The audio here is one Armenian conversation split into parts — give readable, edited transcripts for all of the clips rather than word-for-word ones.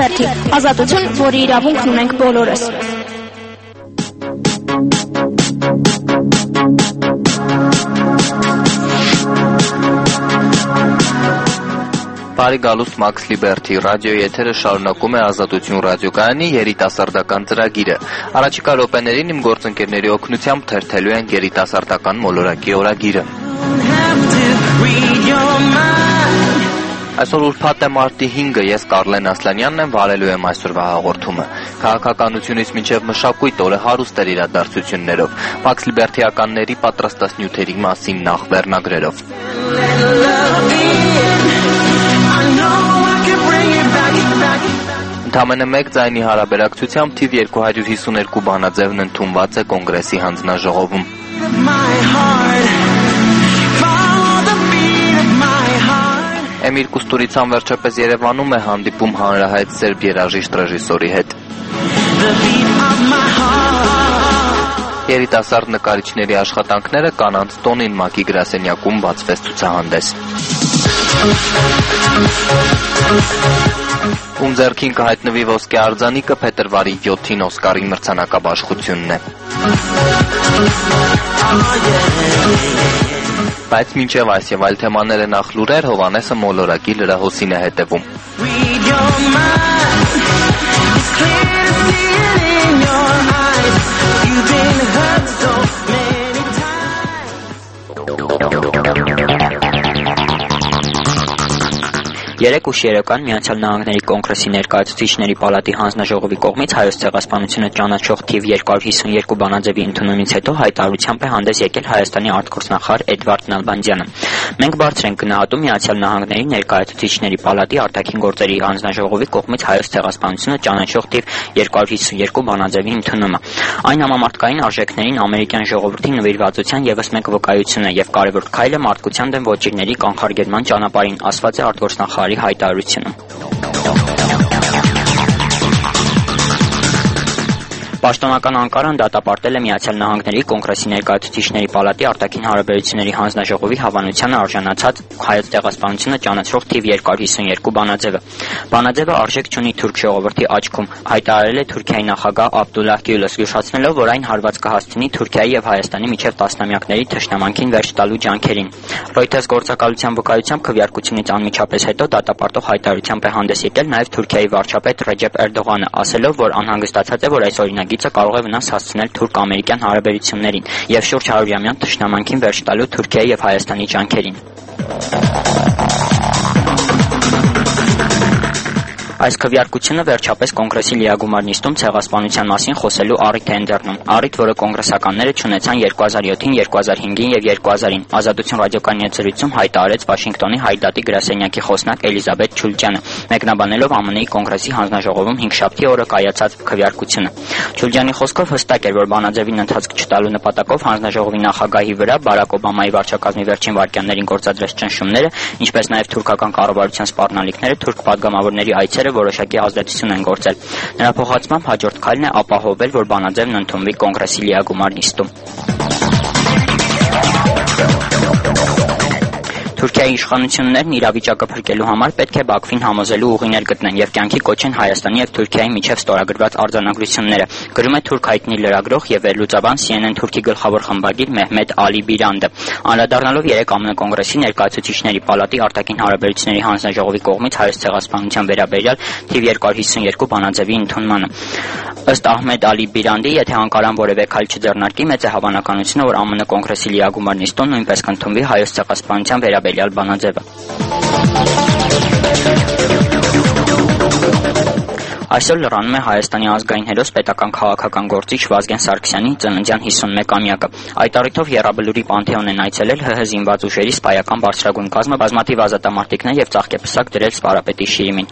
Liberty, ազատություն, որի իրավունքն ունենք բոլորս։ Բարի գալուստ Max Liberty ռադիոյի եթերը շարունակում է Ազատություն ռադիոկայանի երիտասարդական ծրագիրը։ Առաջիկա րոպեներին իմ գործընկերների օգնությամբ թերթելու են երիտասարդական մոլորակի օրագիրը։ Այսօր ուրբաթ է մարտի 5-ը, ես Կարլեն Ասլանյանն եմ, վարելու եմ այսօրվա հաղորդումը։ Քաղաքականությունից մինչև մշակույթ օրը հարուստ էր իրադարձություններով, Max Liberty-ականների պատրաստասնյութերի մասին նախ վերնագրերով։ Ընդամենը մեկ ձայնի հարաբերակցությամբ թիվ 252 բանաձևն ընդունված է կոնգրեսի հանձնաժողովում։ Էմիր Կուստուրիցան վերջապես Երևանում է հանդիպում հանրահայտ սերբ երաժիշտ ռեժիսորի հետ։ Երիտասարդ նկարիչների աշխատանքները կանանց տոնին ՄԱԿ-ի գրասենյակում բացվեց ցուցահանդես։ Ում ձեռքին կհայտնվի ոսկե արձանիկը փետրվարի 7-ին Օսկարի մրցանակաբաշխությունն է։ Բայց մինչև այս եւ այլ թեմաները նախ լուրեր, Հովանեսը մոլորակի լրահոսին է հետևում։ Երեկ ուշ երեկոյան Միացյալ Նահանգների կոնգրեսի ներկայացուցիչների պալատի հանձնաժողովի կողմից Հայոց ցեղասպանությունը ճանաչող թիվ 252 բանաձևի ընդունումից հետո հայտարարությամբ է հանդես եկել Հայաստանի արտգործնախարար Էդվարդ Նալբանդյանը։ Մենք բարձր ենք գնահատում Միացյալ Նահանգների ներկայացուցիչների պալատի արտաքին գործերի հանձնաժողովի կողմից Հայոց ցեղասպանությունը ճանաչող թիվ 252 բանաձևի ընդունումը։ Այն համամարտկային արժեքներին ամերիկյան ժողովրդի նվիրվածության եւս մեկ վկայություն է եւ կարեւոր քայլ է մարդկության դեմ ոչիրների կանխարգելման ճանապարհին, ասված է արտգործնախարարի հայտարարությունում։ Պաշտոնական Անկարան դատապարտել է Միացյալ Նահանգների կոնգրեսի ներկայացուցիչների պալատի արտաքին հարաբերությունների հանձնաժողովի հավանությանը արժանացած Հայոց ցեղասպանությունը ճանաչող թիվ 252 բանաձևը։ Բանաձևը արժեք չունի թուրք ժողովրդի աչքում, հայտարարել է Թուրքիայի նախագահ Աբդուլլահ Գյուլը, զգուշացնելով, որ այն հարված կհասցնի Թուրքիայի եւ Հայաստանի միջև տասնամյակների թշնամանքին վերջ տալու ջանքերին։ Reuters գործակալության վկայությամբ քվեարկությունից անմիջապես հետո դատապարտող հայտարարությամբ է հանդես եկել նաեւ Թուրքիայի վարչապետ Ռեջեփ Էրդողանը, ասելով, որ անհանգստացած է, որ այս օրինագիծը կարող է վնաս հասցնել թուրք-ամերիկյան հարաբերություններին եւ շուրջ 100-ամյա թշնամանքին վերջ տալու Թուրքիայի եւ Հայաստանի ջանքերին։ Այս քվեարկությունը վերջապես կոնգրեսի լիագումար նիստում ցեղասպանության մասին խոսելու առիթ է ընձեռնում։ Առիթ, որը կոնգրեսականները չունեցան 2007-ին, 2005-ին եւ 2000-ին։ Ազատություն ռադիոկայանի հետ զրույցում հայտարարեց Վաշինգտոնի Հայդատի գրասենյակի խոսնակ Էլիզաբեթ Չուլջյանը, մեկնաբանելով ԱՄՆ-ի կոնգրեսի հանձնաժողովում 5-շաբթի օրը կայացած քվեարկությունը։ Չուլջյանի խոսքով հստակ էր, որ բանաձևին ընթացք չտալու նպատակով հանձնաժողովի նախագահի վրա Բարակ Օբամայի վարչակազմի վերջին վայրկյաններին գործադրած ճնշումները, ինչպես նաեւ թուրքական կառավարության սպառնալիքները թուրք падգամավորների այցերը որոշակի ազդեցություն են գործել։ Նրա փոխանցմամբ հաջորդ քայլն է ապահովել, որ բանաձևն ընդունվի կոնգրեսի լիագումար նիստում։ Թուրքիայի իշխանություններն իրավիճակը փրկելու համար պետք է Բաքվին համոզելու ուղիներ գտնեն եւ կյանքի կոչեն Հայաստանի եւ Թուրքիայի միջև ստորագրված արձանագրությունները, գրում է թուրք հայտնի լրագրող եւ վերլուծաբան CNN Թուրքի գլխավոր խմբագիր Մեհմեդ Ալի Բիրանդը։ Անդրադառնալով երեք ԱՄՆ կոնգրեսի ներկայացուցիչների պալատի արտաքին հարաբերությունների հանձնաժողովի կողմից Հայոց ցեղասպանության վերաբերյալ թիվ 252 բանաձևի ընդունմանը։ Ըստ Ահմեդ Ալի Բիրանդի, եթե Անկարան որևէ քայլ չձեռնարկի, մեծ է հավանականությունը, որ ԱՄՆ կոնգրեսի լիագումար նիստում նույնպես կընդունվի Հայոց ցեղասպանության վերաբերյալ բանաձևը։ Այսօր լրանում է Հայաստանի ազգային հերոս պետական քաղաքական գործիչ Վազգեն Սարգսյանի ծննդյան 51-ամյակը։ Այդ առիթով Եռաբլուրի Պանթեոն են այցելել ՀՀ զինված ուժերի սպայական բարձրագույն կազմը, բազմաթիվ ազատամարտիկներ եւ ծաղկեպսակ դրել սպարապետի շիրիմին։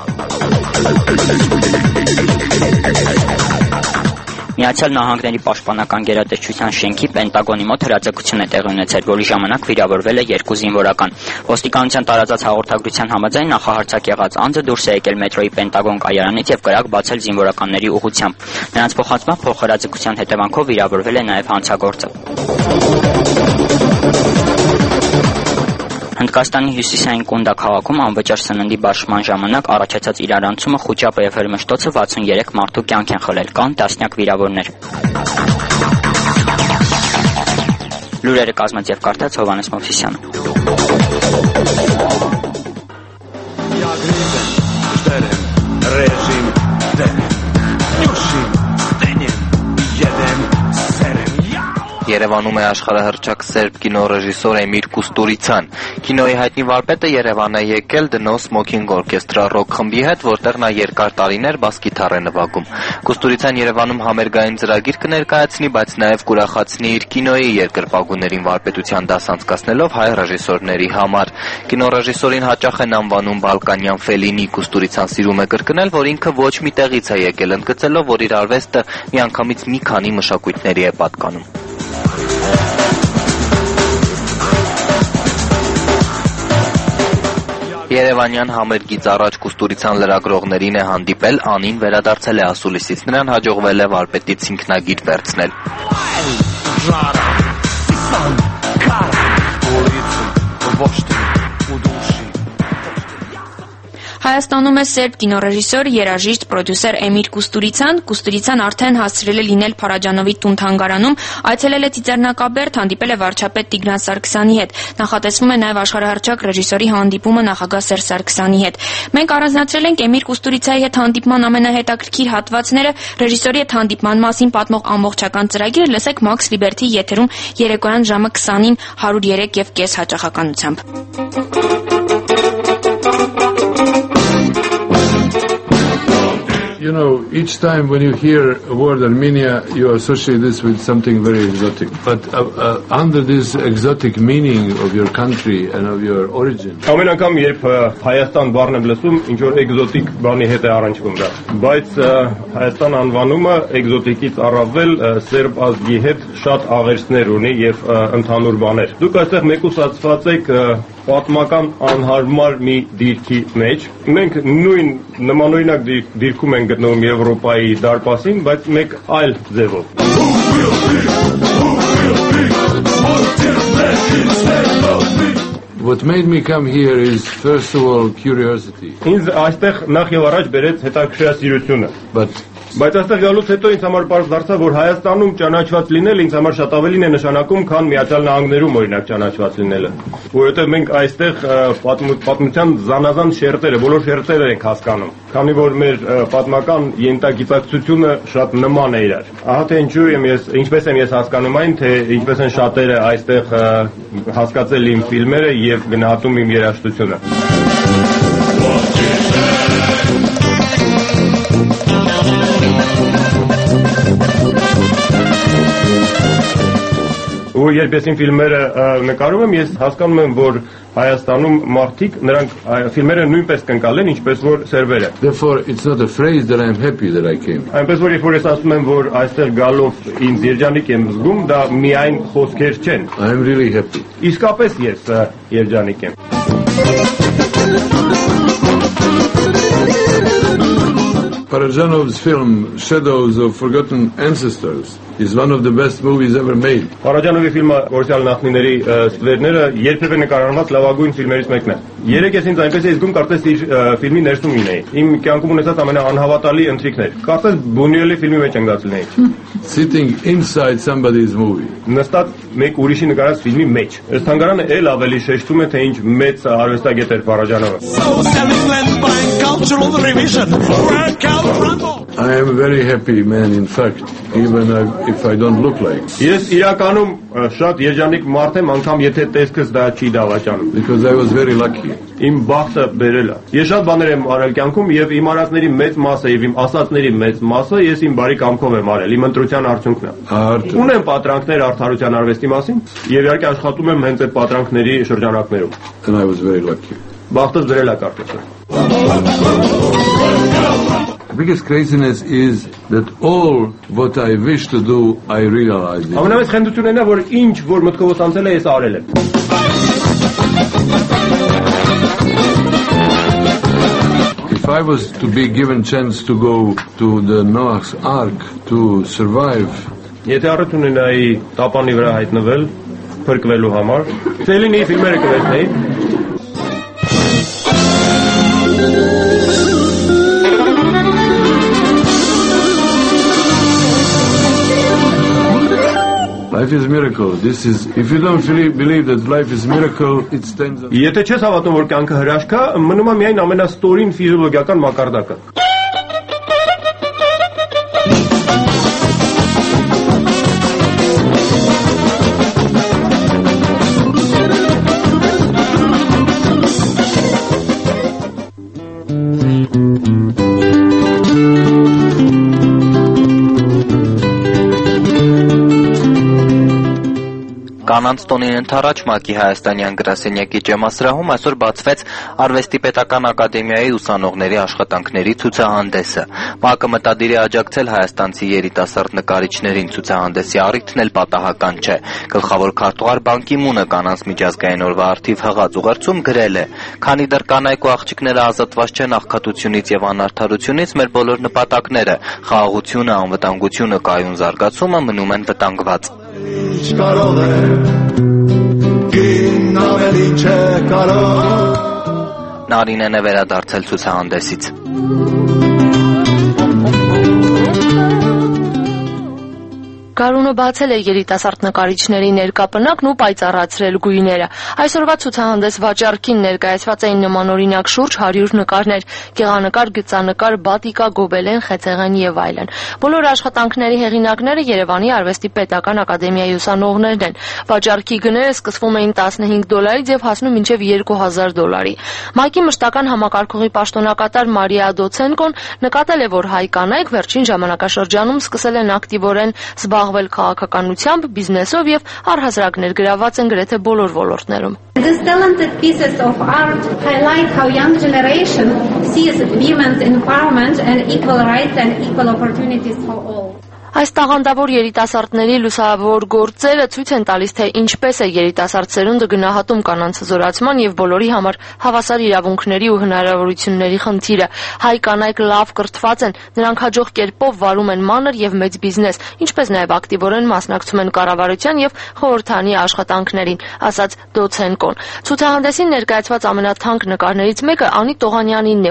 Միացյալ Նահանգների պաշտպանական գերատեսչության շենքի Պենտագոնի մոտ հրաձգություն է տեղի ունեցել, որի ժամանակ վիրավորվել է 2 զինվորական։ Ոստիկանության տարածած հաղորդագրության համաձայն նախահարցակ եղած անձը դուրս է եկել մետրոյի Պենտագոն կայարանից եւ կրակ բացել զինվորականների ուղղությամբ։ Նրանց փոխանցմամբ փոխհրաձգության հետևանքով վիրավորվել է նաեւ հանցագործը։ Հնդկաստանի հյուսիսային Կունդա քաղաքում անվճար սննդի բաշխման ժամանակ առաջացած իրարանցումը խուճապը եւ հրմշտոցը 63 մարդու կյանք են խլել, կան տասնյակ վիրավորներ։ Լուրերը կազմած եւ կարդաց Հովհաննես Մովսիսյանը։ Երևանում է աշխարհահռչակ սերբ կինոռեժիսոր Էմիր Կուստուրիցան։ Կինոյի հայտնի վարպետը Երևան է եկել դնո Smoking Orchestra ռոք խմբի հետ, որտեղ նա երկար տարիներ բաս գիտար է նվագում։ Կուստուրիցան Երևանում համերգային ծրագիր կներկայացնի, բայց նաև կուրախացնի իր կինոյի երկրպագուներին վարպետության դաս անցկացնելով հայ ռեժիսորների համար։ Կինոռեժիսորին հաճախ են անվանում Բալկանյան Ֆելինի։ Կուստուրիցան սիրում է կրկնել, որ ինքը ոչ մի տեղից է եկել, ընդգծելով, որ իր արվեստը միանգամից մի քանի մշակույթների է պատկանում։ Երևանյան համերգից առաջ Կուստուրիցան լրագրողներին է հանդիպել, Անին վերադարձել է ասուլիսից, նրան հաջողվել է վարպետից ինքնագիր վերցնել։ Հայաստանում է սերբ կինոռեժիսոր, երաժիշտ, պրոդյուսեր Էմիր Կուստուրիցան։ Կուստուրիցան արդեն հասցրել է լինել Փարաջանովի տուն-թանգարանում, այցելել է Ծիծեռնակաբերդ, հանդիպել է վարչապետ Տիգրան Սարգսյանի հետ։ Նախատեսվում է նաև աշխարհահռչակ ռեժիսորի հանդիպումը նախագահ Սերժ Սարգսյանի հետ։ Մենք առանձնացրել ենք Էմիր Կուստուրիցայի հետ հանդիպման ամենահետաքրքիր հատվածները, ռեժիսորի հետ հանդիպման մասին պատմող ամբողջական ծրագիրը լսեք Max Liberty եթերում երեկոյան ժամը 20-ին 103.5 հաճախականությամբ։ You know, each time when you hear the word Armenia, you associate this with something very exotic. But under this exotic meaning of your country and of your origin. Ամեն անգամ երբ Հայաստան բառն եմ լսում, ինչ որ էկզոտիկ բանի հետ է առնչվում դա։ Բայց Հայաստան անվանումը էկզոտիկից առավել սերբ ազգի հետ շատ աղերսներ ունի եւ ընդհանուր բաներ։ Դուք այստեղ մեկուսացված եք պատմական անհարմար մի դիրքի մեջ։ Մենք նույն նմանօրինակ դիրքում ենք գտնվում Եվրոպայի դարպասին, բայց մեկ այլ ձևով։ What made me come here is first of all curiosity. Ինձ այստեղ նախ եւ առաջ բերեց հետաքրքրասիրությունը։ Բայց այստեղ գալուց հետո ինձ համար պարզ դարձավ, որ Հայաստանում ճանաչված լինել ինձ համար շատ ավելին է նշանակում, քան Միացյալ Նահանգներում օրինակ ճանաչված լինելը։ Որովհետև մենք այստեղ պատմության զանազան շերտերը, բոլոր շերտերը ենք հասկանում, քանի որ մեր պատմական ենթագիտակցությունը շատ նման է իրար։ Ահա թե ինչպես եմ ես հասկանում այն, թե ինչպես են շատերը այստեղ հասկացել իմ ֆիլմերը եւ գնահատում իմ երաժշտությունը։ Ու երբ ես իմ ֆիլմերը նկարում եմ, ես հասկանում եմ, որ Հայաստանում մարդիկ նրանք ֆիլմերը նույնպես կընկալեն, ինչպես որ սերբերը։ Therefore, it's not a phrase that I'm happy that I came. Այնպես որ երբ որ ես ասում եմ, որ այստեղ գալով ինձ երջանիկ եմ զգում, դա միայն խոսքեր չեն։ I'm really happy. Իսկապես ես երջանիկ եմ։ Parajanov's film Shadows of Forgotten Ancestors is one of the best movies ever made. Parajanovի ֆիլմը Գործյալ նախնիների ստվերները երբևէ նկարահանված լավագույն ֆիլմերից մեկն է։ Երեք ես ինձ այնպես էի զգում, կարծես իր ֆիլմի ներսում լինեի։ Իմ կյանքում ունեցած ամենաանհավատալի ընթրիքներ։ Կարծես Բունյուելի ֆիլմի մեջ ընկած լինեի։ Sitting inside somebody's movie. Նստած մեկ ուրիշի նկարած ֆիլմի մեջ։ Այս թանգարանը էլ ավելի շեշտում է, թե ինչ մեծ արվեստագետ էր Parajanove։ I am very happy man, in fact, even if I don't look like. Ես իրականում շատ երջանիկ մարդ եմ, անգամ եթե տեսքս դա չի դավաճանում։ Because I was very lucky. Իմ բախտը բերել է։ Ես շատ բաներ եմ արել կյանքում եւ իմ արածների մեծ մասը եւ իմ ասածների մեծ մասը ես իմ բարի կամքով եմ արել, իմ ընտրության արդյունքն է։ Ունեմ պատրանքներ արդարության արվեստի մասին եւ իհարկե աշխատում եմ հենց այդ պատրանքների շրջանակներում։ And I was very lucky. Բախտս դրել է կարծես։ The biggest craziness is that all what I wish to do, I realized it. Ամենամեծ խնդրությունն է, որ ինչ որ մտքովս անցել է, ես արել եմ։ If I was to be given chance to go to the Noah's Ark to survive, եթե առիթ ունենայի տապանի վրա հայտնվել, փրկվելու համար, Ֆելինիի ֆիլմերը կվերցնեի, Life is miracle. This is, if you don't believe that life is miracle, it stands on... Եթե չես հավատում, որ կյանքը հրաշք է, մնում է միայն ամենաստորին ֆիզիոլոգիական մակարդակը։ Կանանց տոնին ընդառաջ ՄԱԿ-ի հայաստանյան գրասենյակի ջեմասրահում այսօր բացվեց Արվեստի պետական ակադեմիայի ուսանողների աշխատանքների ցուցահանդեսը։ ՄԱԿ-ը մտադիր է աջակցել հայաստանցի երիտասարդ նկարիչներին, ցուցահանդեսի առիթն էլ պատահական չէ։ Գլխավոր քարտուղար Պան Կի Մունը կանանց միջազգային օրվա առթիվ հղած ուղերձում գրել է. «Քանի դեռ կանայք ու աղջիկները ազատված չեն աղքատությունից եւ անարդարությունից, մեր բոլոր նպատակները՝ խաղաղությունը, անվտանգությունը, կայուն զարգացումը մնում են վտանգված»։ Նարինեն է վերադարձել ցուցահանդեսից։ Գարունը բացել է երիտասարդ նկարիչների ներկապնակն ու պայծառացրել գույները։ Այսօրվա ցուցահանդես վաճառքին ներկայացված էին նմանօրինակ շուրջ 100 նկարներ՝ գեղանկար, գծանկար, բատիկա, գոբելեն, խեցեղեն եւ այլն։ Բոլոր աշխատանքների հեղինակները Երևանի Արվեստի պետական ակադեմիայի ուսանողներն են։ Վաճառքի գները սկսվում էին $15-ից եւ հասնում մինչեւ $2000։ ՄԱԿ-ի մշտական համակարգողի պաշտոնակատար Մարիա Դոցենկոն նկատել է, որ հայ կանայք վերջին ժամանակաշրջանում սկսել են ակտիվորեն զբաղվել քաղաքականությամբ, բիզնեսով եւ առհասարակ ներգրավված են գրեթե բոլոր ոլորտներում։ These talented pieces of art highlight how young generation sees women's empowerment and equal rights and equal opportunities for all. Այս տաղանդավոր երիտասարդների լուսավոր գործերը ցույց են տալիս, թե ինչպես է երիտասարդ սերունդը գնահատում կանանց զորացման եւ բոլորի համար հավասար իրավունքների ու հնարավորությունների խնդիրը։ Հայ կանայք լավ կրթված են, նրանք հաջող կերպով վարում են մանր եւ մեծ բիզնես, ինչպես նաեւ ակտիվորեն մասնակցում են կառավարության եւ խորհրդանի աշխատանքներին, ասաց Դոցենկոն։ Ցուցահանդեսին ներկայացված ամենաթանկ նկարներից մեկը Անի Տողանյանինն է՝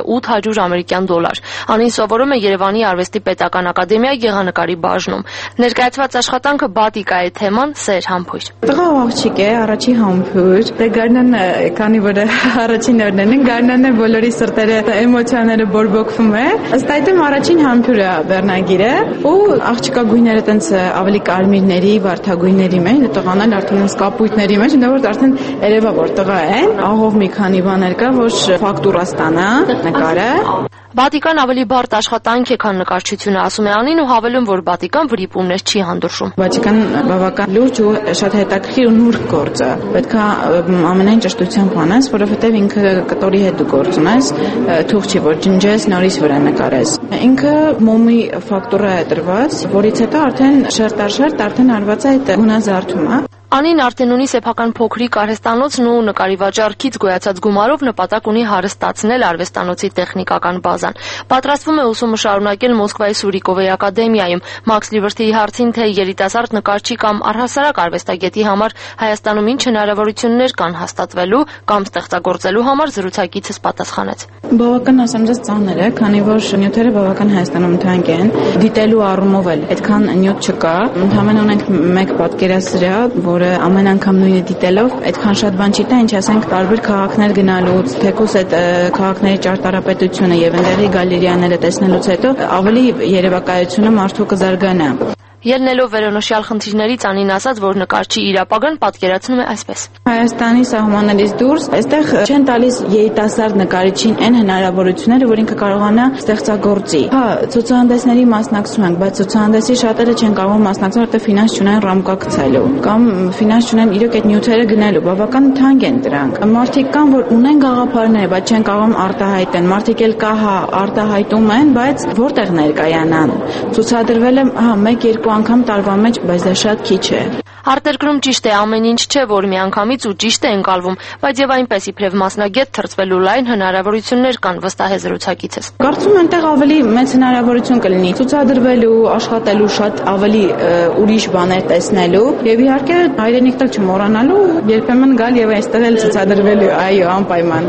$800։ Անին սովորում է Երևանի Արվեստի պետական ակադեմիայի գեղանկարի բաժնում։ Ներկայացված աշխատանքը բատիկա է թեման, սեր, համբույր։ Տղա աղջիկ է, առաջի համբույր։ Դե Գարնան, քանի որ առաջին օրն են, Գարնանն է բոլորի սրտերը, էմոցիաները բորբոքվում է։ Ըստ այդմ առաջին համբույրը վերնագիր է, ու աղջիկա գույները տենց ավելի կարմիրների, վարդագույնների մեջ, տղան էլ արդեն կապույտների մեջ, այնտեղ որ արդեն երևա որ տղա է։ Ահով մի քանի բաներ կա, որ ֆակտուրա ստանա նկարը։ Բատիկան ավելի բարդ աշխատանք է, քան նկարչությունը, ասում է Անին ու հավելում, որ բատիկան վրիպումներ չի հանդուրժում։ Բատիկան բավական լուրջ ու շատ հետաքրքիր ու նուրբ գործ է։ Պետք է ամենայն ճշտությամբ անես, որովհետև ինքը կտորի հետ դու գործ ունես, թող չի որ ջնջես, նորից վրա նկարես։ Ինքը մոմի ֆակտուրա է տրված, որից հետո արդեն շերտ արդեն արված է այդ գունազարդումը։ Անին արդեն ունի սեփական փոքրիկ արհեստանոցն ու նկարի վաճառքից գոյացած գումարով նպատակ ունի հարստացնել արվեստանոցի տեխնիկական բազան։ Պատրաստվում է ուսումը շարունակել Մոսկվայի Սուրիկովեի ակադեմիայում։ Մաքս Լիվերթիի հարցին, թե երիտասարդ նկարչի կամ առհասարակ արվեստագետի համար Հայաստանում ինչ հնարավորություններ կան հաստատվելու կամ ստեղծագործելու համար, զրուցակիցս պատասխանեց. Բավական ասեմ ձեզ ծանր է, քանի որ նյութերը բավական Հայաստանում թանկ են, դիտելու առումով էլ այդքան նյութ չկա։ Ընդհանրապես ունենք մեկ պատկերասրահ, որը ամեն անգամ նույնը դիտելով այդքան շատ բան չի տա, ինչ ասենք տարբեր քաղաքներ գնալուց, թեկուզ այդ քաղաքների ճարտարապետությունը եւ այնտեղի գալերիաները տեսնելուց հետո ավելի երևակայությունը մարդու կզարգանա։ Ելնելով վերոնշյալ խնդիրներից Անին ասաց, որ նկարչի իր ապագան պատկերացնում է այսպես. Հայաստանի սահմաններից դուրս այստեղ չեն տալիս երիտասարդ նկարիչին այն հնարավորությունները, որ ինքը կարողանա ստեղծագործի։ Հա, ցուցահանդեսների մասնակցում ենք, բայց ցուցահանդեսի շատերը չեն կարող մասնակցել, որտեղ ֆինանս չունեն ռամկա գցելու կամ ֆինանս չունեն իրոք այդ նյութերը գնելու, բավական թանկ են դրանք։ Մարդիկ կան, որ ունեն գաղափարներ, բայց չեն կարող արտահայտեն։ Մարդիկ էլ կա, հա, արտահայտում են, բայց որտեղ ներկայանան։ Ցուցադրվել է, հա, 1-2 անգամ տարվա մեջ, բայց դա շատ քիչ է։ Արտերկրում ճիշտ է, ամեն ինչ չէ, որ միանգամից ու ճիշտ է ընկալվում, բայց եւ այնպես իբրև մասնագետ թրծվելու լայն հնարավորություններ կան, վստահ է զրուցակիցս։ Կարծում եմ այնտեղ ավելի մեծ հնարավորություն կլինի ցուցադրվելու, աշխատելու, շատ ավելի ուրիշ բաներ տեսնելու եւ իհարկե հայրենիք տակ չմոռանալու, երբեմն գալ եւ այստեղ էլ ցուցադրվելու, այո, անպայման։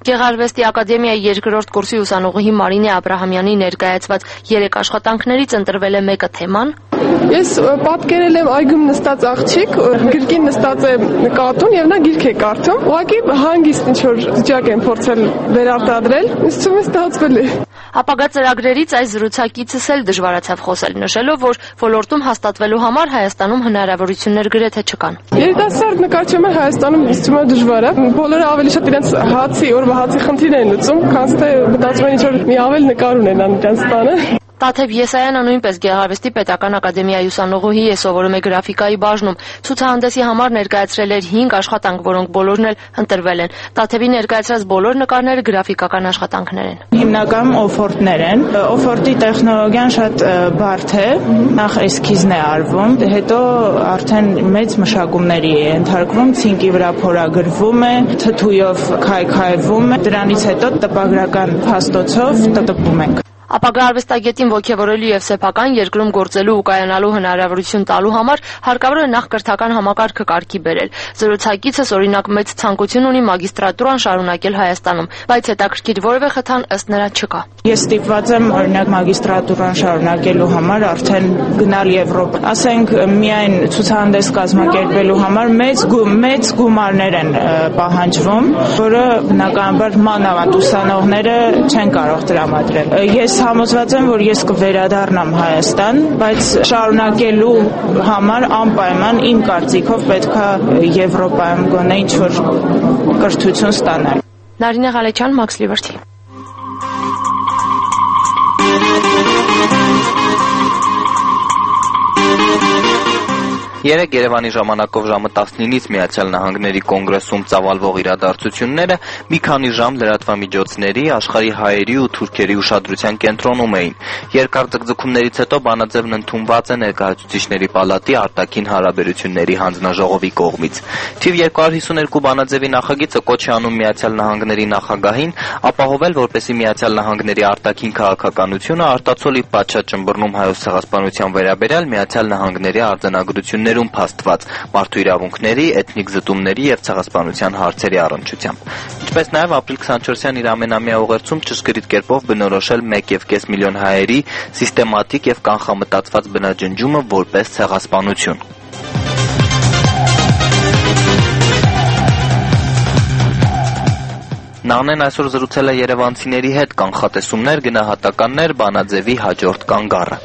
Գեղարվեստի ակադեմիայի երկրորդ կուրսի ուսանողի Մարինե Աբրահամյանի ներկայացված 3 աշխատանքներից ընտրվել է մեկը թեման։ Ես պատկերել եմ այգում նստած աղջիկ, գրկին նստած է կատուն եւ նա գիրք է կարդում։ Ուղղակի հանգիստ ինչ որ վիճակ եմ փորձել վերարտադրել, ինձ թվում է ստացվել է։ Ապագա ծրագրերից այս զրուցակիցս էլ դժվարացավ խոսել, նշելով, որ ոլորտում հաստատվելու համար Հայաստանում հնարավորություններ գրեթե չկան։ Երիտասարդ նկարչությունը Հայաստանում ինձ թվում է դժվար է։ Բոլորը ավելի շատ իրենց օրվա հացի խնդիրն են լուծում, քան թե մտածում են ինչ որ մի ավել նկար ունենան իրենց տանը։ Տաթև Եսայանը նույնպես Գեղարվեստի պետական ակադեմիայի ուսանողուհի է, սովորում է գրաֆիկայի բաժնում։ Ցուցահանդեսի համար ներկայացրել էր 5 աշխատանք, որոնք բոլորն էլ ընտրվել են։ Տաթևի ներկայացրած բոլոր նկարները գրաֆիկական աշխատանքներ են։ Հիմնականում օֆորտներ են։ Օֆորտի տեխնոլոգիան շատ բարդ է։ Նախ էսքիզն է արվում, հետո արդեն մեծ մշակումների է ենթարկվում, ցինկի վրա փորագրվում է, թթույով քայքայվում է, դրանից հետո տպագրական փաստոցով տպում ենք։ Ապագա արվեստագետին ոգևորելու եւ սեփական երկրում գործելու ու կայանալու հնարավորություն տալու համար հարկավոր է նախ կրթական համակարգը կարգի բերել։ Զրուցակիցս օրինակ մեծ ցանկություն ունի մագիստրատուրան շարունակել Հայաստանում, բայց հետաքրքիր որևէ խթան ըստ նրա չկա։ Ես ստիպված եմ օրինակ մագիստրատուրան շարունակելու համար արդեն գնալ Եվրոպա։ Ասենք միայն ցուցահանդես կազմակերպելու համար մեծ գումարներ են պահանջվում, որը բնականաբար մանավանդ ուսանողները չեն կարող տրամադրել։ Ես համոզված եմ, որ ես կվերադառնամ Հայաստան, բայց շարունակելու համար անպայման իմ կարծիքով պետքա Եվրոպայում գոնե ինչ-որ կրթություն ստանալ։ Նարինե Ղալեչյան, Max Liberty։ Երեկ Երևանի ժամանակով ժամը 19-ից Միացյալ Նահանգների կոնգրեսում ծավալվող իրադարձությունները մի քանի ժամ լրատվամիջոցների, աշխարհի հայերի ու թուրքերի ուշադրության կենտրոնում էին։ Երկար ձգձգումներից հետո բանաձևն ընդունված է Ներկայացուցիչների պալատի արտաքին հարաբերությունների հանձնաժողովի կողմից։ Թիվ 252 բանաձևի նախագիծը կոչ է անում Միացյալ Նահանգների նախագահին ապահովել, որպեսզի Միացյալ Նահանգների արտաքին քաղաքականությունը արտացոլի պատշաճ ճնբռնում հայոց ցեղասպանության վերաբերյալ Միացյալ Նահանգների արձանագրություններում փաստված մարդու իրավունքների, էթնիկ զտումների եւ ցեղասպանության հարցերի առնչությամբ։ Ինչպես նաեւ ապրիլ 24-յան իր ամենամյա ուղերձում ճշգրիտ կերպով բնորոշել 1.5 միլիոն հայերի սիստեմատիկ եւ կանխամտածված բնաջնջումը որպես ցեղասպանություն։ Նանեն այսօր զրուցել է երևանցիների հետ կանխատեսումներ, գնահատականներ, բանաձևի հաջորդ կանգառը։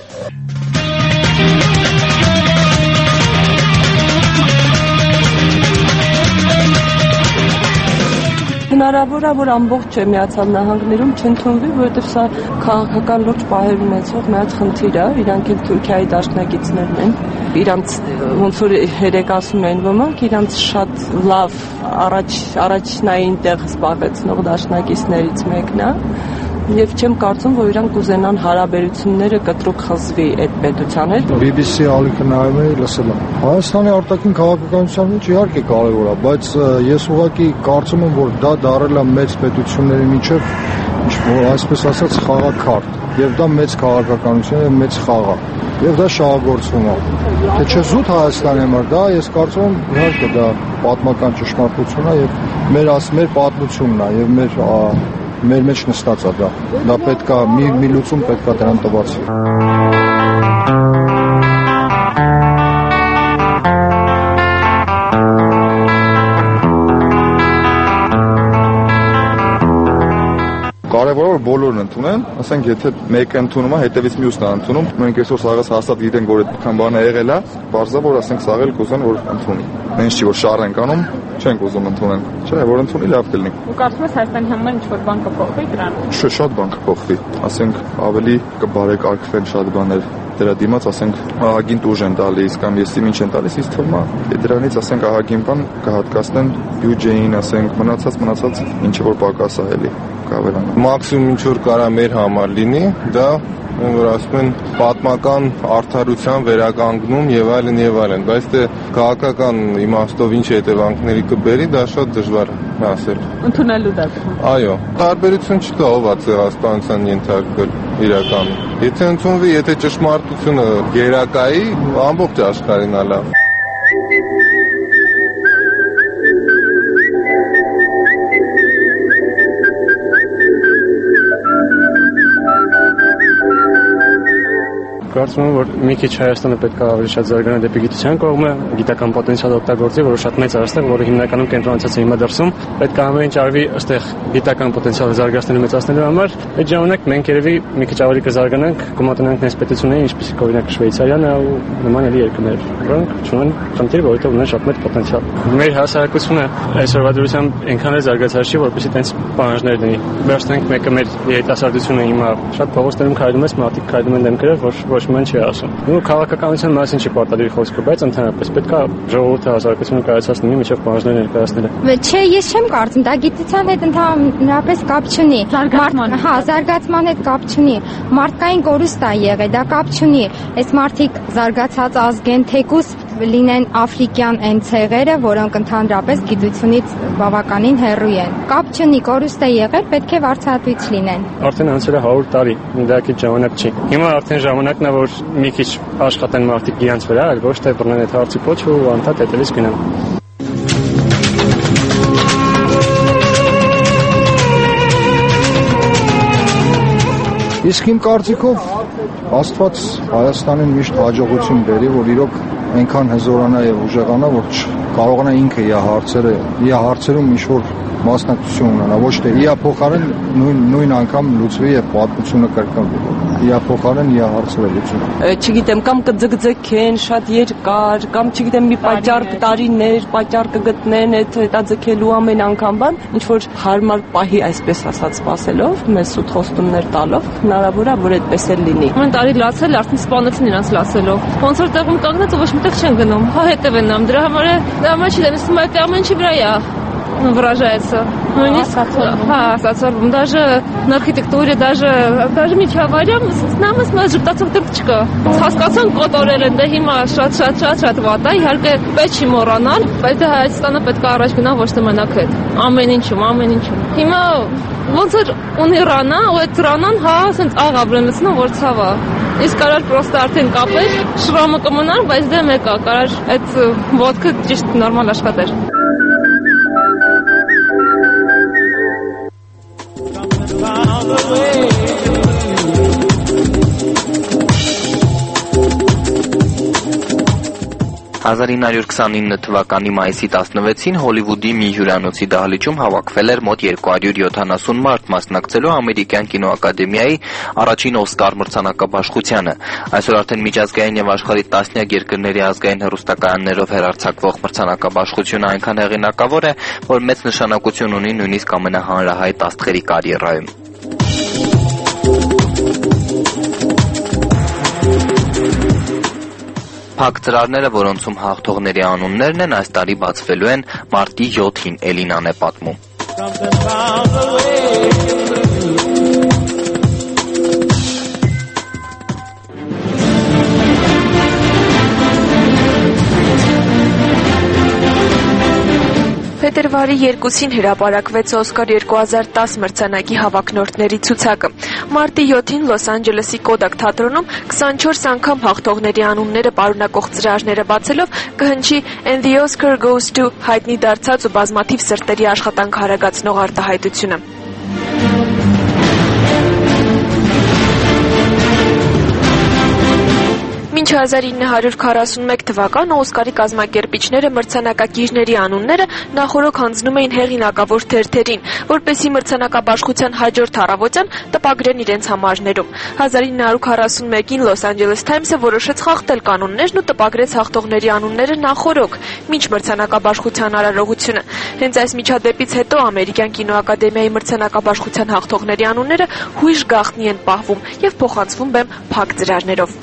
Հնարավոր է, որ ամբողջ Միացյալ Նահանգներում չընդունվի, որովհետև սա քաղաքական լուրջ պահեր ունեցող մեծ խնդիր է, իրանք էլ Թուրքիայի դաշնակիցներն են, իրանց ոնց որ երեք ասում են ոմանք, իրանց շատ լավ առաջնային տեղ զբաղեցնող դաշնակիցներից մեկն է, եւ չեմ կարծում, որ իրանք կուզենան հարաբերությունները կտրուկ խզվի այդ պետության հետ։ BBC ալիքը նայում էի, լսել եմ։ Հայաստանի արտաքին քաղաքականության մեջ իհարկե կարևոր է, բայց ես ուղղակի կարծում եմ, որ դա դարել է մեծ պետությունների միջև, ինչ-որ այսպես ասած խաղաքարտ, եւ դա մեծ քաղաքականություն է, մեծ խաղ է, եւ դա շահագործվում է։ Թե չէ զուտ Հայաստանի համար դա ես կարծում եմ իհարկե դա պատմական ճշմարտություն է եւ մեր պատմությունն է եւ մեր մեջ նստած է դա պետքա մի լուծում պետքա դրան տված։ Կարևորը որ բոլորն ընդունեն, ասենք եթե մեկը ընդունում է, հետևից մյուսն է ընդունում, մենք այսօր սաղից հաստատ գիտենք, որ այդքան բան է եղել է, բարձա որ ասենք սաղել կուզեն որ ընդունի։ Մենք չի որ շահ ենք անում, չենք ուզում ընդունեն։ Չէ, որ ընդունի լավ կլինի։ Ու կարծում ես Հայաստանի համար ինչ-որ բան կփոխվի դրան։ Շատ բան կփոխվի, ասենք ավելի կբարեկարգվեն շատ բաներ։ Դրա դիմաց ասենք ահագին տուժ են տալիս կամ եսի ինչ են տալիս, իսկ թվում է դրանից ասենք ահագին բան կհատկացնեն բյուջեին, ասենք մնացած ինչը որ պակաս է էլի կավելանա։ Մաքսիմում ինչ որ կարա մեր համար լինի, դա որ ասում են պատմական արդարության վերականգնում եւ այլն, բայց դե քաղաքական իմաստով ինչ հետևանքների կբերի, դա շատ դժվար է ասել։ Ընդունելու դա։ Այո, տարբերություն չկա ով է ցեղասպանության ենթարկվել իրականում։ Եթե ընդունվի, եթե ճշմարտությունը գերակայի, ամբողջ աշխարհին է լավ։ կարծում եմ, որ մի քիչ Հայաստանը պետք է ավելի շատ զարգանա դեպի գիտության կողմը, գիտական պոտենցիալ օգտագործի, որը շատ մեծ արժեք, որը հիմնականում կենտրոնացած է հիմա դրսում։ Պետք է ամեն ինչ արվի ըստեղ գիտական պոտենցիալը զարգացնելու մեծացնելու համար։ Այդ ժամանակ մենք երևի մի քիչ ավելի կզարգանանք, կմոտնանանք այս պետություններին, ինչպիսիք օրինակ Շվեյցարիանը ու նման էլի երկրներ, որոնք ունեն խնդիր, որովհետև ունեն շատ մեծ պոտենցիալ։ Մեր հասարակությունը այսօրվա դրությամբ այնքան էլ զարգացած չի, որպեսզի տենց պահանջներ դնի։ Վերջնենք մեկը մեր երիտասարդությունը հիմա շատ փողոցներում քայլում է, մարդիկ քայլում են դեմքերով, որ ոչ մի բան չի ասում։ Ու քաղաքականության մասին չի պարտադիր խոսքը, բայց ընդհանրապես պետք է ժողովուրդը հասարակությունը կայացնի միջև պահանջներ ներկայացնելը։ Չէ, ես չեմ կարծում, դա գիտության հետ ընդհանրապես կապ չունի։ Զարգացման հետ կապ չունի։ Մարդկային կորուստ է եղել, դա կապ չունի։ Այս մարդիկ զարգացած ազգ են, թեկուզ լինեն աֆրիկյան այն ցեղերը, որոնք ընդհանրապես գիտությունից բավականին հեռու են։ Կապ չունի, կորուստ է եղել, պետք է վարձատրույց լինեն։ Արդեն անցել է 100 տարի, դա քիչ ժամանակ չի։ Հիմա արդեն ժամանակն է, որ մի քիչ աշխատեն մարդիկ իրենց վրա, այլ ոչ թե բռնեն այդ հարցի փոչը ու անդադ հետևից գնան։ Իսկ իմ կարծիքով Աստված Հայաստանին միշտ հաջողություն բերի, որ իրոք այնքան հզորանա եւ ուժեղանա, որ կարողանա ինքը իր հարցերում ինչ-որ մասնակցություն ունենա, ոչ թե իր փոխարեն նույն անգամ լուծվի եւ պատմությունը կրկնվի։ Իր փոխարեն իր հարցերը լուծում։ Չգիտեմ, կամ կձգձգեն շատ երկար, կամ չգիտեմ մի պատճառ տարիներ, պատճառ կգտնեն այդ հետաձգելու ամեն անգամ բան, ինչ որ հարմար պահի այսպես ասած սпасելով, մեզ սուտ խոստումներ տալով, հնարավոր է որ այդպես էլ լինի։ Ամեն տարի լացել, արդեն սպանեցին իրանց լացելով։ Ոնց որ տեղում կանգնած ոչ միտեղ չեն գնում։ Հա հետև են ամ դրա համար չգիտեմ, ասում այդ ամեն ինչի վրա է выражается. Նույնիսկ ասացալ, даже на архитектуре, даже միջավայրում նամս մեզ ժպտացող դեպք չկա։ Հասկացան կոտորել են, դե հիմա շատ վատ է, իհարկե պետք չի մոռանալ, բայց դա Հայաստանը պետք է առաջ գնա ոչ թե մենակ այդ։ Ամեն ինչում։ Հիմա ոնց որ ունի ռանա, ու այդ ռանան ասենց աղա բրեմեցնա, որ ցավա։ Իսկ կարար պրոստը արդեն կապեր, շրամը կմնար, բայց դե մեկա, կարար այդ ոտքը ճիշտ նորմալ աշխատեր։ «1929 թվականի մայիսի 16-ին Հոլիվուդի մի հյուրանոցի դահլիճում հավաքվել էր մոտ 270 մարդ մասնակցելու ամերիկյան կինոակադեմիայի առաջին Օսկար մրցանակաբաշխությանը։ Այսօր արդեն միջազգային եւ աշխարհի տասնյակ երկրների ազգային հեռուստակայաններով հեռարձակվող մրցանակաբաշխությունը այնքան հեղինակավոր է, որ մեծ նշանակություն ունի նույնիսկ ամենահանրահայտ աստղերի կարիերայում։ Փակ ծրարները, որոնցում հաղթողների անուններն են, այս տարի բացվելու են մարտի 7-ին, Էլինան է պատմում։ Փետրվարի 2-ին հրապարակվեց Օսկար 2010 մրցանակի հավակնորդների ցուցակը։ Մարտի 7-ին Լոս Անջելեսի Կոդակ թատրոնում 24 անգամ հաղթողների անունները պարունակող ծրարները բացելով կհնչի And the Oscar goes to հայտնի դարձած ու բազմաթիվ սրտերի աշխատանք հարագացնող արտահայտությունը։ Մինչ 1941 թվականը Օսկարի կազմակերպիչները մրցանակակիրների անունները նախօրոք հանձնում էին հեղինակավոր թերթերին, որպեսզի մրցանակաբաշխության հաջորդ առավոտյան տպագրեն իրենց համարներում։ 1941-ին Լոս Անջելես Թայմսը որոշեց խախտել կանոններն ու տպագրեց հաղթողների անունները նախօրոք, մինչ մրցանակաբաշխության արարողությունը։ Հենց այս միջադեպից հետո ամերիկյան կինոակադեմիայի մրցանակաբաշխության հաղթողների անունները հույժ գաղտնի են պահվում եւ փոխանցվում բեմ փակ ծրարներով։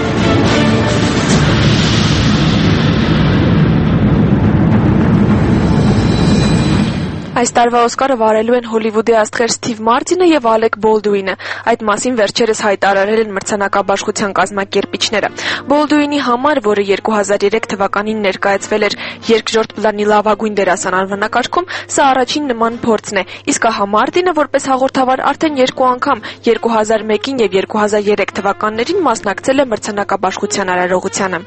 Այս տարվա Օսկարը վարելու են Հոլիվուդի աստղեր Սթիվ Մարտինը եւ Ալեք Բոլդուինը։ Այդ մասին վերջերս հայտարարել են մրցանակաբաշխության կազմակերպիչները։ Բոլդուինի համար, որը 2003 թվականին ներկայացվել էր երկրորդ պլանի լավագույն դերասան անվանակարգում, սա առաջին նման փորձն է։ Իսկ ահա Մարտինը, որպես հաղորդավար, արդեն 2 անգամ 2001-ին եւ 2003 թվականներին մասնակցել է մրցանակաբաշխության արարողությանը։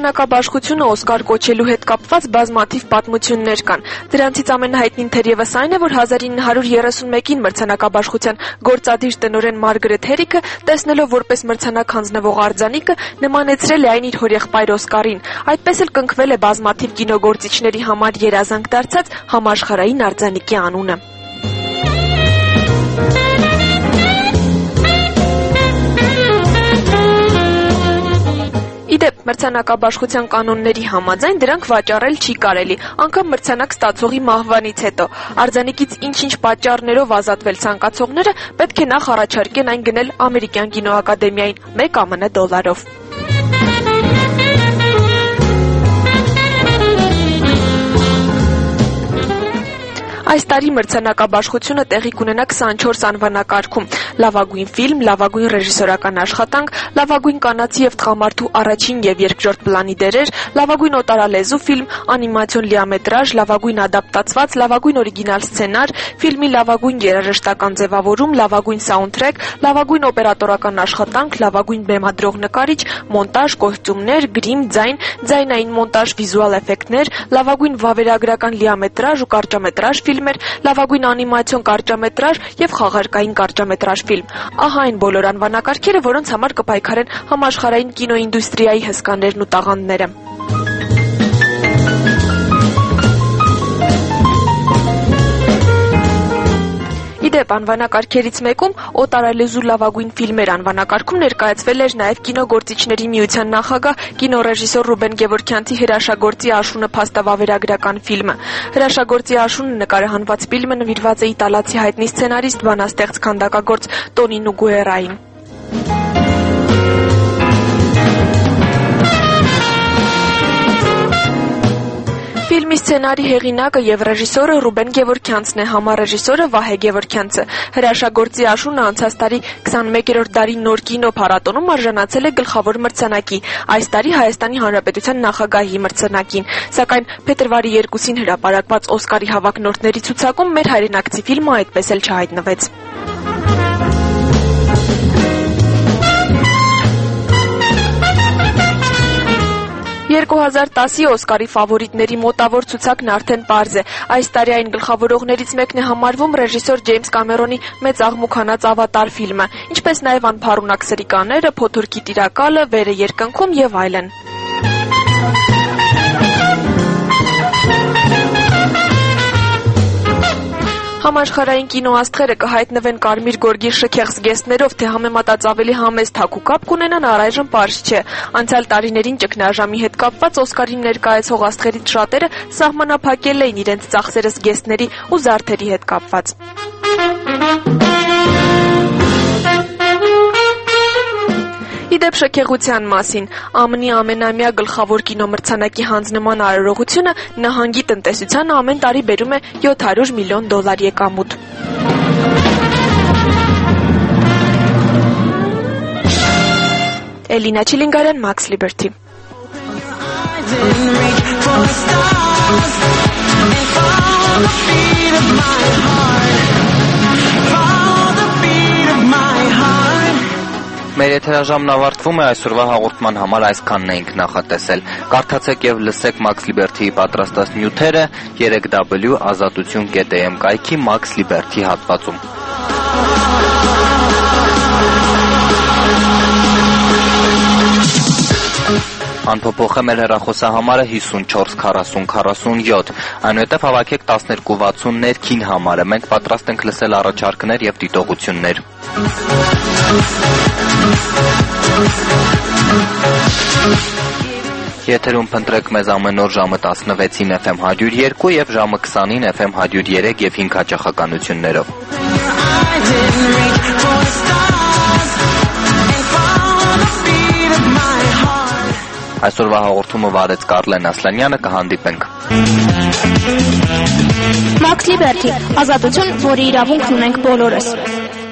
Մրցանակաբաշխությունը Օսկար կոչելու հետ կապված բազմաթիվ պատմություններ կան։ Դրանցից ամենահայտնին թերևս այն է, որ 1931-ին մրցանակաբաշխության գործադիր տնօրեն Մարգարետ Հերիքը, տեսնելով որպես մրցանակ հանձնվող արձանիկը, նմանեցրել է այն իր հորեղբայր Օսկարին։ Այդպես էլ կնքվել է բազմաթիվ կինոգործիչների համար երազանք դարձած համաշխարհային արձանիկի անունը։ Իդեպ, մրցանակաբաշխության կանոնների համաձայն դրանք վաճառել չի կարելի, անգամ մրցանակ ստացողի մահվանից հետո։ Արձանիկից ինչ-ինչ պատճառներով ազատվել ցանկացողները պետք է նախ առաջարկեն այն գնել ամերիկյան կինոակադեմիային $1 ԱՄՆ։ Այս տարի մրցանակաբաշխությունը տեղի կունենա 24 անվանակարգում՝ լավագույն ֆիլմ, լավագույն ռեժիսորական աշխատանք, լավագույն կանացի և տղամարդու առաջին և երկրորդ պլանի դերեր, լավագույն օտարալեզու ֆիլմ, անիմացիոն լիամետրաժ, լավագույն ադապտացված, լավագույն օրիգինալ սցենար, ֆիլմի լավագույն երաժշտական ձևավորում, լավագույն սաունդթրեք, լավագույն օպերատորական աշխատանք, լավագույն բեմադրող նկարիչ, մոնտաժ, կոստյումներ, գրիմ, ձայն, ձայնային մոնտաժ, վիզուալ էֆեկտներ, լավագույն վավերագրական լիամետրաժ ու կարճամետրաժ ֆիլմեր, լավագույն անիմացիոն կարճամետրաժ և խաղարկային կարճամետրաժ ֆիլմ։ Ահա այն բոլոր անվանակարգերը, որոնց համար կպայքարեն համաշխարհային կինոինդուստրիայի հսկաներն ու տաղանդները։ Իդեպ, անվանակարգերից մեկում օտարալեզու լավագույն ֆիլմեր անվանակարգում ներկայացվել էր նաև կինոգործիչների միության նախագահ կինոռեժիսոր Ռուբեն Գևորգյանցի հրաշագործի Աշունը փաստավավերագրական ֆիլմը։ Հրաշագործի Աշունը նկարահանված ֆիլմը նվիրված է իտալացի հայտնի սցենարիստ, բանաստեղծ, քանդակագործ Տոնինո Գուերային։ Ֆիլմի սցենարի հեղինակը և ռեժիսորը Ռուբեն Գևորգյանցն է, համառեժիսորը Վահե Գևորգյանցը։ Հրաշագործի Աշունը անցած տարի 21-րդ դարի նոր կինոփառատոնում արժանացել է գլխավոր մրցանակի, այս տարի Հայաստանի Հանրապետության նախագահի մրցանակին։ Սակայն փետրվարի 2-ին հրապարակված Օսկարի հավակնորդների ցուցակում մեր հայրենակցի ֆիլմը այդպես էլ չհայտնվեց։ 2010-ի Օսկարի ֆավորիտների մոտավոր ցուցակն արդեն պարզ է։ Այս տարի այն գլխավորողներից մեկն է համարվում ռեժիսոր Ջեյմս Կամերոնի մեծ աղմուկ հանած Ավատար ֆիլմը, ինչպես նաև անփառունակ սրիկաները, Փոթորկի տիրակալը, Վերը երկնքում եւ այլն։ Համաշխարհային կինոաստղերը կհայտնվեն կարմիր գորգի շքեղ զգեստներով, թե համեմատած ավելի համեստ հագուկապ կունենան, առայժմ պարզ չէ։ Անցյալ տարիներին ճգնաժամի հետ կապված Օսկարին ներկայացող աստղերից շատերը սահմանափակել էին իրենց ծախսերը զգեստների ու զարդերի հետ կապված։ Իդեպ շքեղության մասին, ԱՄՆ-ի ամենամյա գլխավոր կինոմրցանակի հանձնման արարողությունը նահանգի տնտեսությանը ամեն տարի բերում է $700 միլիոն եկամուտ։ Էլինա Չիլինգարյան, Max Liberty։ Մեր եթերաժամն ավարտվում է, այսօրվա հաղորդման համար այսքանն էինք նախատեսել։ Կարդացեք եւ լսեք Max Liberty-ի պատրաստած նյութերը 3w.azatutun.am կայքի Max Liberty հատվածում։ Անփոփոխ է մեր հեռախոսահամարը 54 40 47, այնուհետև հավաքեք 1260 ներքին համարը, մենք պատրաստ ենք լսել առաջարկներ և դիտողություններ։ Եթերում փնտրեք մեզ ամեն օր ժամը 16-ին FM 102 և ժամը 20-ին FM 103 և 5 հաճախականություններով։ Այսօրվա հաղորդումը վարեց Կարլեն Ասլանյանը, կհանդիպենք։ Max Liberty, ազատություն, որի իրավունքն ունենք բոլորս։